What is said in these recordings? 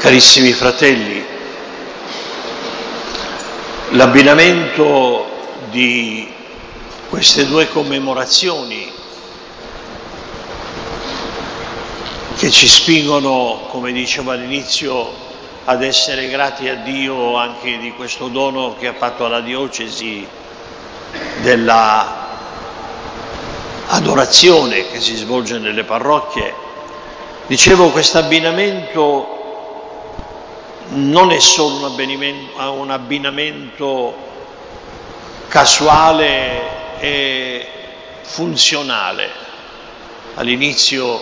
Carissimi fratelli, l'abbinamento di queste due commemorazioni che ci spingono, come dicevo all'inizio, ad essere grati a Dio anche di questo dono che ha fatto alla diocesi della adorazione che si svolge nelle parrocchie. Dicevo, questo abbinamento non è solo un abbinamento casuale e funzionale. All'inizio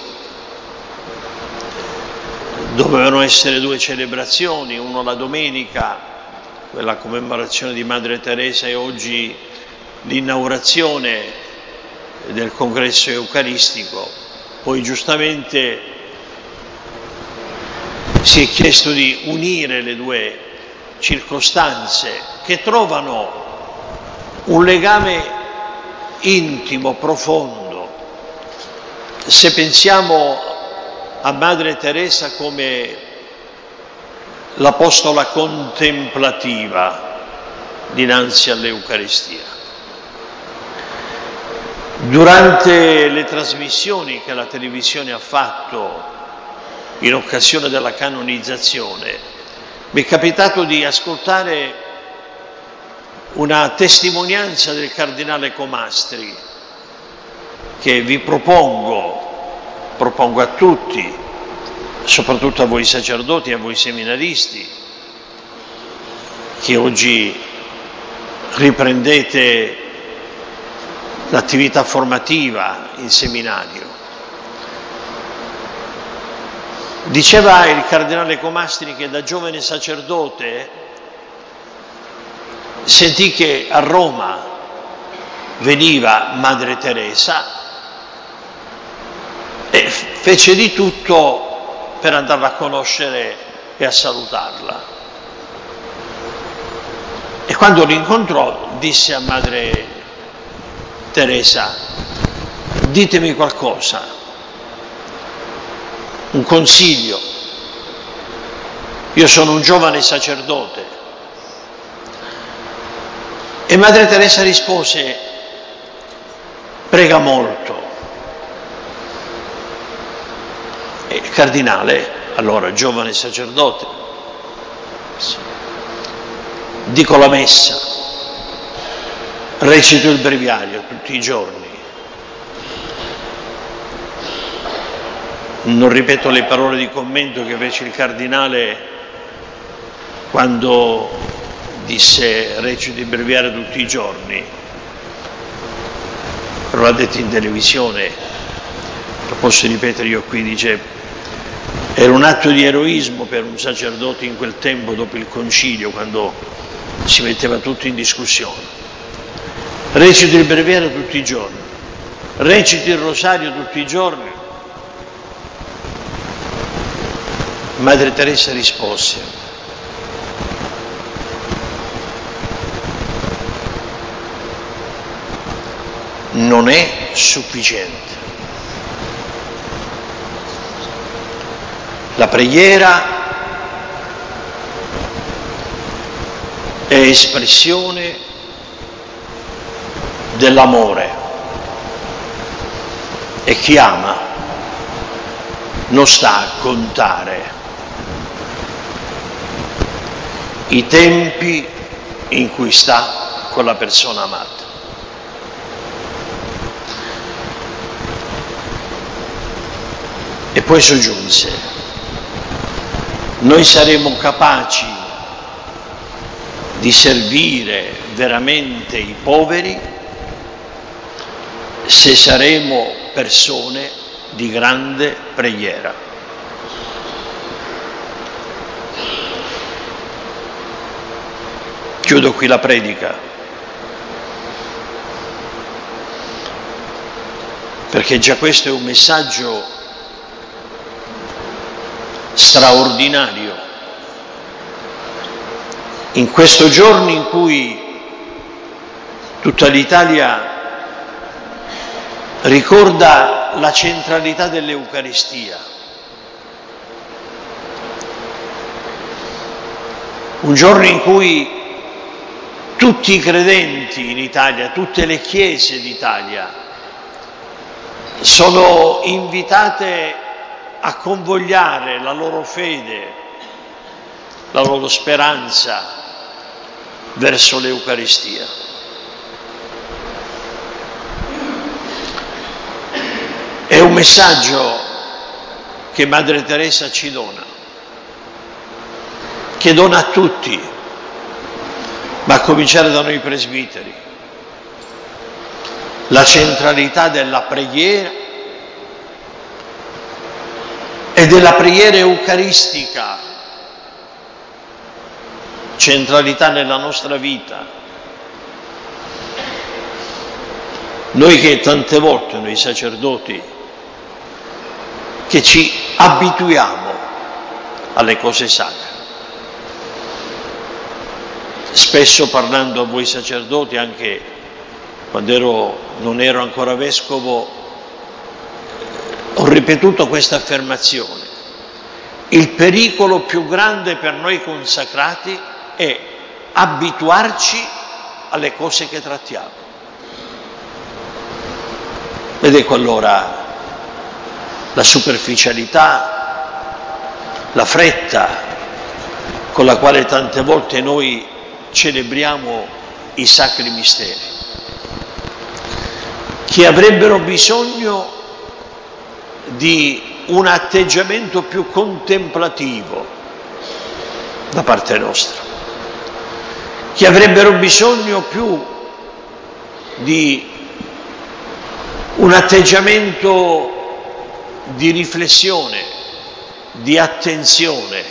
dovevano essere due celebrazioni, uno la domenica, quella commemorazione di Madre Teresa, e oggi l'inaugurazione del congresso eucaristico. Poi giustamente si è chiesto di unire le due circostanze che trovano un legame intimo, profondo. Se pensiamo a Madre Teresa come l'apostola contemplativa dinanzi all'Eucaristia, durante le trasmissioni che la televisione ha fatto in occasione della canonizzazione, mi è capitato di ascoltare una testimonianza del cardinale Comastri che vi propongo a tutti, soprattutto a voi sacerdoti e a voi seminaristi, che oggi riprendete l'attività formativa in seminario. Diceva il cardinale Comastri che da giovane sacerdote sentì che a Roma veniva Madre Teresa e fece di tutto per andarla a conoscere e a salutarla. E quando l'incontrò disse a Madre Teresa: ditemi qualcosa, un consiglio. Io sono un giovane sacerdote. E Madre Teresa rispose: prega molto. E il cardinale, allora giovane sacerdote, dico la messa, recito il breviario tutti i giorni. Non ripeto le parole di commento che fece il cardinale quando disse recito il breviario tutti i giorni, però l'ha detto in televisione, lo posso ripetere io qui, dice: era un atto di eroismo per un sacerdote in quel tempo, dopo il concilio, quando si metteva tutto in discussione. Recito il breviario tutti i giorni, recito il rosario tutti i giorni. Madre Teresa rispose: non è sufficiente. La preghiera è espressione dell'amore e chi ama non sta a contare i tempi in cui sta con la persona amata. E poi soggiunse: noi saremo capaci di servire veramente i poveri se saremo persone di grande preghiera. Chiudo qui la predica, perché già questo è un messaggio straordinario. In questo giorno in cui tutta l'Italia ricorda la centralità dell'Eucaristia, un giorno in cui tutti i credenti in Italia, tutte le chiese d'Italia sono invitate a convogliare la loro fede, la loro speranza verso l'Eucaristia. È un messaggio che Madre Teresa ci dona, che dona a tutti, ma a cominciare da noi presbiteri, la centralità della preghiera e della preghiera eucaristica, centralità nella nostra vita. Noi che tante volte, noi sacerdoti, che ci abituiamo alle cose sacre, spesso parlando a voi sacerdoti, anche quando non ero ancora vescovo, ho ripetuto questa affermazione: il pericolo più grande per noi consacrati è abituarci alle cose che trattiamo. Ed ecco allora la superficialità, la fretta con la quale tante volte noi celebriamo i sacri misteri, che avrebbero bisogno di un atteggiamento più contemplativo da parte nostra, che avrebbero bisogno più di un atteggiamento di riflessione, di attenzione,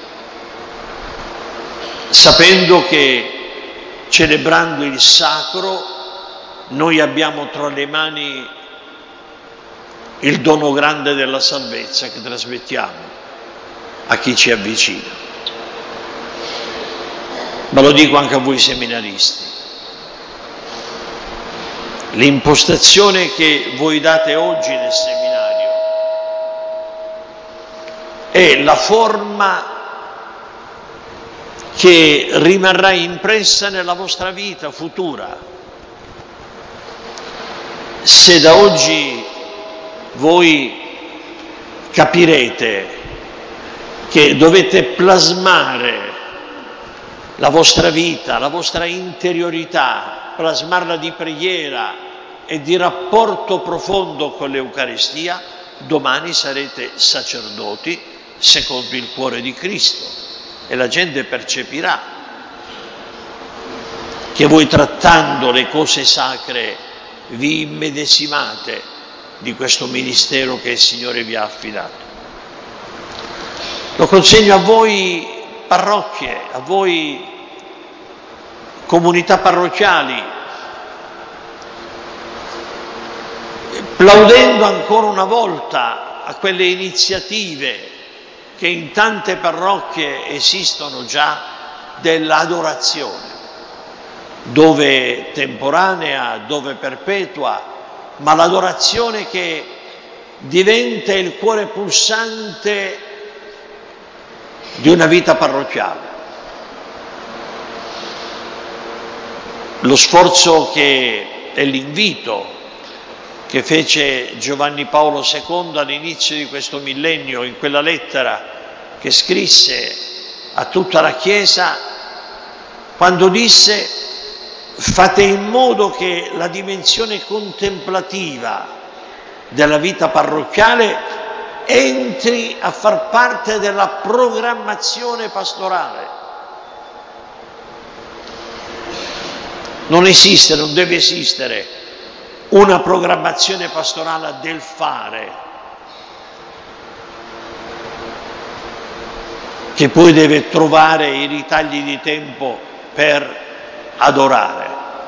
sapendo che celebrando il sacro noi abbiamo tra le mani il dono grande della salvezza che trasmettiamo a chi ci avvicina. Ma lo dico anche a voi seminaristi: l'impostazione che voi date oggi nel seminario è la forma che rimarrà impressa nella vostra vita futura. Se da oggi voi capirete che dovete plasmare la vostra vita, la vostra interiorità, plasmarla di preghiera e di rapporto profondo con l'Eucaristia, domani sarete sacerdoti secondo il cuore di Cristo e la gente percepirà che voi, trattando le cose sacre, vi immedesimate di questo ministero che il Signore vi ha affidato. Lo consegno a voi parrocchie, a voi comunità parrocchiali, plaudendo ancora una volta a quelle iniziative che in tante parrocchie esistono già dell'adorazione, dove temporanea, dove perpetua, ma l'adorazione che diventa il cuore pulsante di una vita parrocchiale. Lo sforzo e l'invito che fece Giovanni Paolo II all'inizio di questo millennio, in quella lettera che scrisse a tutta la Chiesa, quando disse: fate in modo che la dimensione contemplativa della vita parrocchiale entri a far parte della programmazione pastorale. Non esiste, non deve esistere una programmazione pastorale del fare, che poi deve trovare i ritagli di tempo per adorare,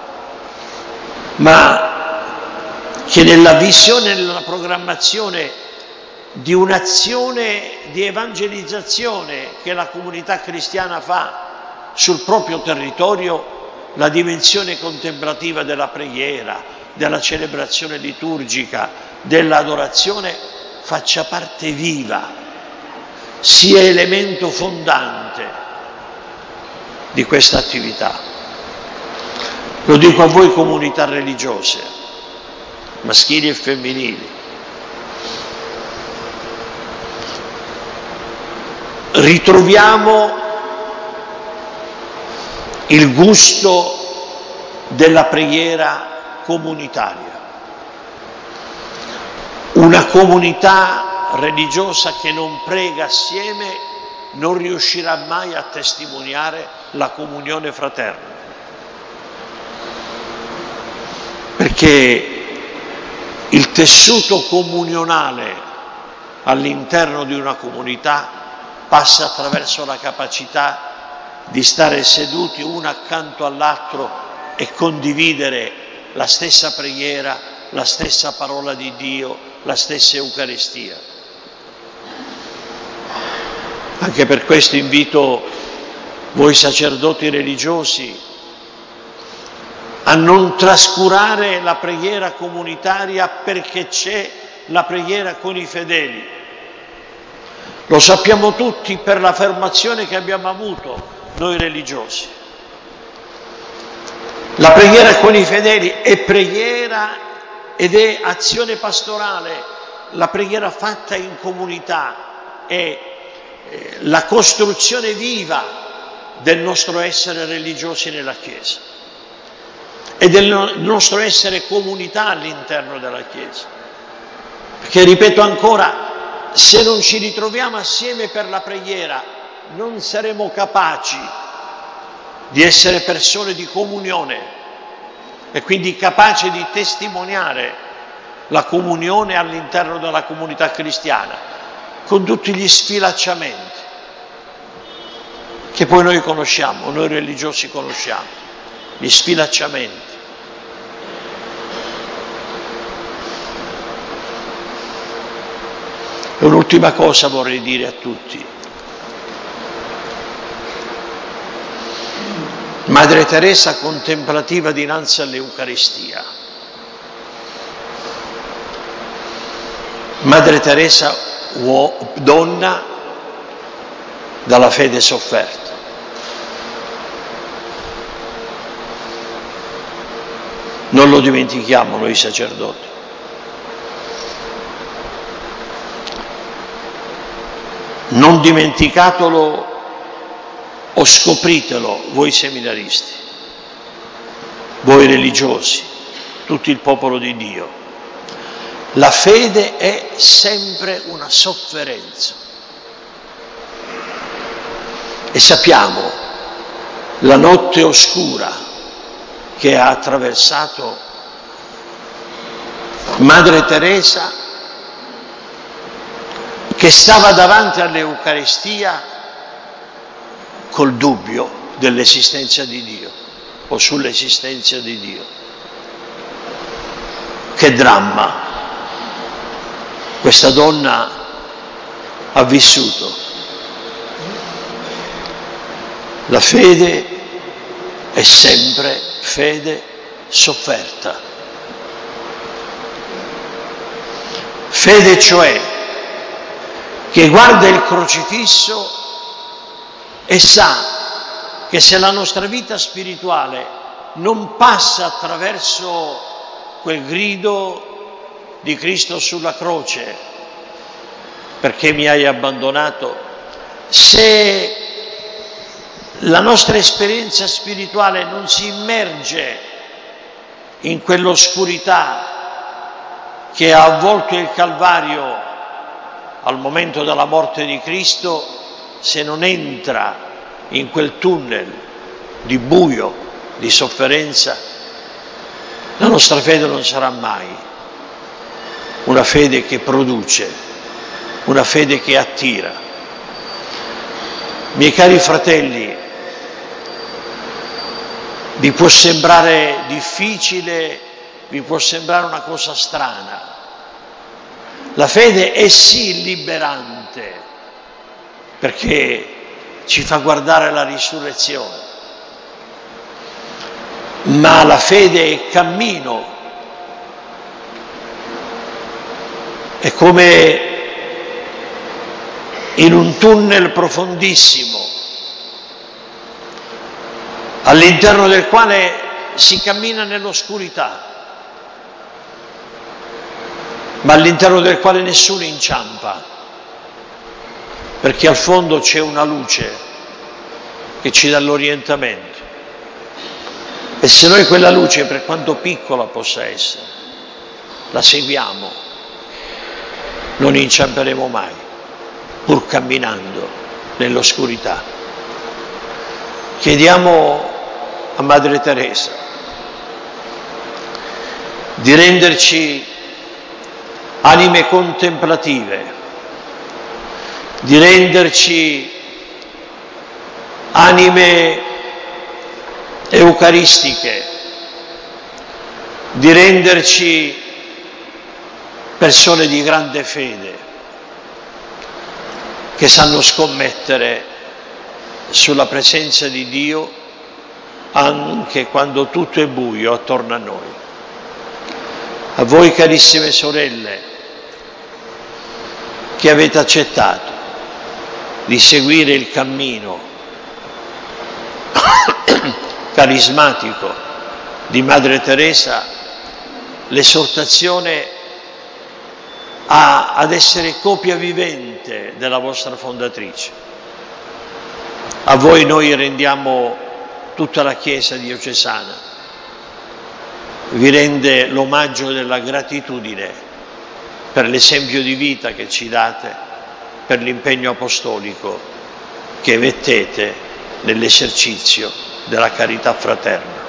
ma che nella visione e nella programmazione di un'azione di evangelizzazione che la comunità cristiana fa sul proprio territorio, la dimensione contemplativa della preghiera, della celebrazione liturgica, dell'adorazione faccia parte viva, sia elemento fondante di questa attività. Lo dico a voi comunità religiose, maschili e femminili. Ritroviamo il gusto della preghiera comunitaria. Una comunità religiosa che non prega assieme non riuscirà mai a testimoniare la comunione fraterna. Perché il tessuto comunionale all'interno di una comunità passa attraverso la capacità di stare seduti uno accanto all'altro e condividere la stessa preghiera, la stessa parola di Dio, la stessa Eucaristia. Anche per questo invito voi sacerdoti religiosi a non trascurare la preghiera comunitaria, perché c'è la preghiera con i fedeli. Lo sappiamo tutti per la formazione che abbiamo avuto noi religiosi. La preghiera con i fedeli è preghiera ed è azione pastorale. La preghiera fatta in comunità è la costruzione viva del nostro essere religiosi nella Chiesa e del nostro essere comunità all'interno della Chiesa. Perché, ripeto ancora, se non ci ritroviamo assieme per la preghiera non saremo capaci di essere persone di comunione e quindi capaci di testimoniare la comunione all'interno della comunità cristiana, con tutti gli sfilacciamenti che poi noi conosciamo, noi religiosi conosciamo, gli sfilacciamenti. E un'ultima cosa vorrei dire a tutti. Madre Teresa contemplativa dinanzi all'Eucaristia. Madre Teresa donna dalla fede sofferta. Non lo dimentichiamo noi sacerdoti. Non dimenticatelo o scopritelo voi seminaristi, voi religiosi, tutto il popolo di Dio. La fede è sempre una sofferenza. E sappiamo la notte oscura che ha attraversato Madre Teresa, che stava davanti all'Eucaristia col dubbio dell'esistenza di Dio o sull'esistenza di Dio. Che dramma questa donna ha vissuto. La fede è sempre fede sofferta. Fede cioè che guarda il crocifisso e sa che se la nostra vita spirituale non passa attraverso quel grido di Cristo sulla croce, perché mi hai abbandonato, se la nostra esperienza spirituale non si immerge in quell'oscurità che ha avvolto il Calvario al momento della morte di Cristo, se non entra in quel tunnel di buio, di sofferenza, la nostra fede non sarà mai una fede che produce, una fede che attira. Miei cari fratelli, vi può sembrare difficile, vi può sembrare una cosa strana. La fede è sì liberante, perché ci fa guardare la risurrezione, ma la fede è cammino, è come in un tunnel profondissimo all'interno del quale si cammina nell'oscurità, ma all'interno del quale nessuno inciampa, perché al fondo c'è una luce che ci dà l'orientamento. E se noi quella luce, per quanto piccola possa essere, la seguiamo, non inciamperemo mai, pur camminando nell'oscurità. Chiediamo a Madre Teresa di renderci anime contemplative, di renderci anime eucaristiche, di renderci persone di grande fede, che sanno scommettere sulla presenza di Dio anche quando tutto è buio attorno a noi. A voi, carissime sorelle, che avete accettato di seguire il cammino carismatico di Madre Teresa, l'esortazione ad essere copia vivente della vostra fondatrice. A voi noi rendiamo, tutta la Chiesa diocesana vi rende l'omaggio della gratitudine per l'esempio di vita che ci date, per l'impegno apostolico che mettete nell'esercizio della carità fraterna.